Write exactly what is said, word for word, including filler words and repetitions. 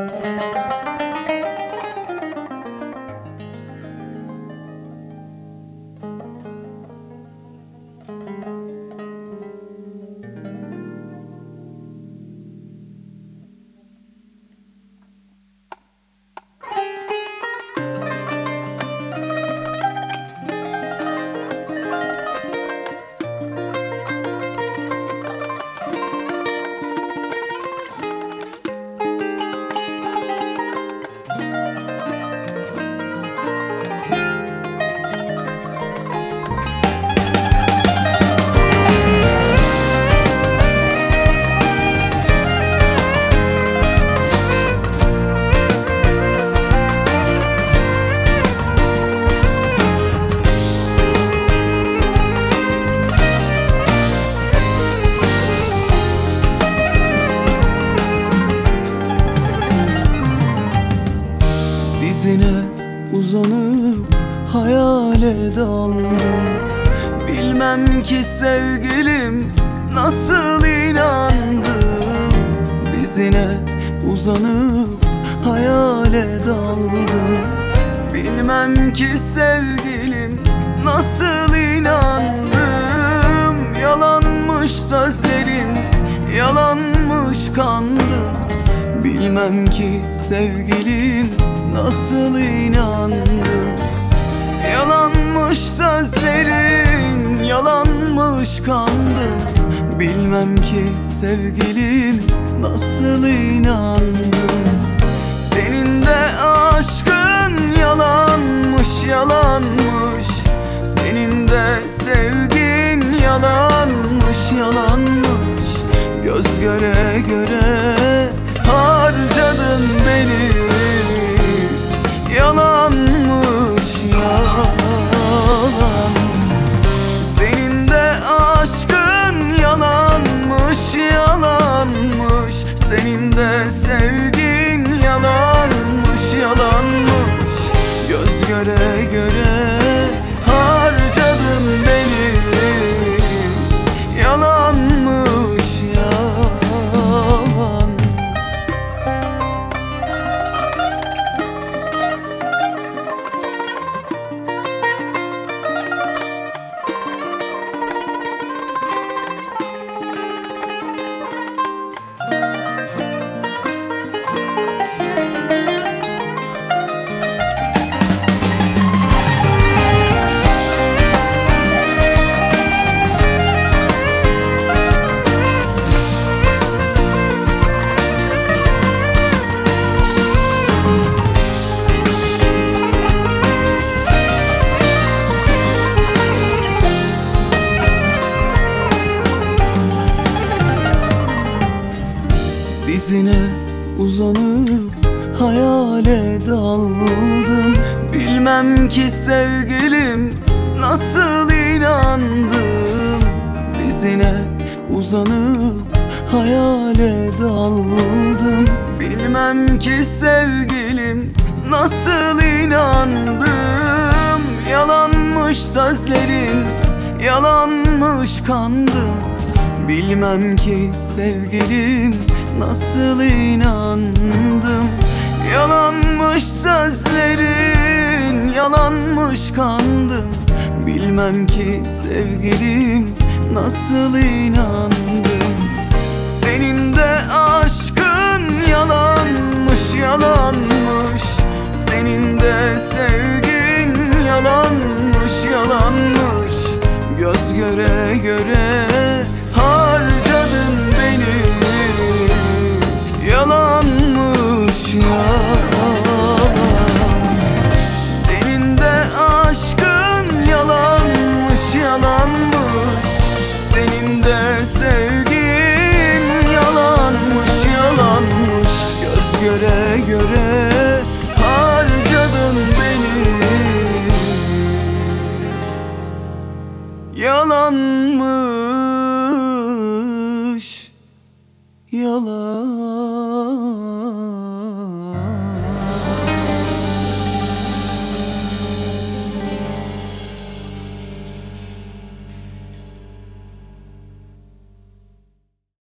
Dizine uzanıp hayale daldım. Bilmem ki sevgilim nasıl inandım. Dizine uzanıp hayale daldım. Bilmem ki sevgilim nasıl inandım. Yalanmış sözlerin, yalanmış kandım. Bilmem ki sevgilim nasıl inandım. Yalanmış sözlerin, yalanmış kandım. Bilmem ki sevgilim nasıl inandım. Senin de aşkın yalanmış, yalanmış. Senin de sevgin yalanmış, yalanmış. Göz göre göre harcadın beni. Yalanmış, yalan. Senin de aşkın yalanmış, yalanmış. Senin de sevgin yalanmış, yalanmış. Göz göre göre harcadın beni. Yalanmış, yalan. Dizine uzanıp hayale daldım. Bilmem ki sevgilim nasıl inandım. Dizine uzanıp hayale daldım. Bilmem ki sevgilim nasıl inandım. Yalanmış sözlerin, yalanmış kandım. Bilmem ki sevgilim nasıl inandım. Yalanmış sözlerin, yalanmış kandım. Bilmem ki sevgilim nasıl inandım. Senin de aşkın yalanmış, yalanmış. Senin de sevgin yalanmış, yalanmış. Göz göre göre harcadın beni. Yalanmış, yalan. Senin de aşkın yalanmış, yalanmış. Senin de sevgin yalanmış, yalanmış. Göz göre göre harcadın beni. Yalanmış, yalan.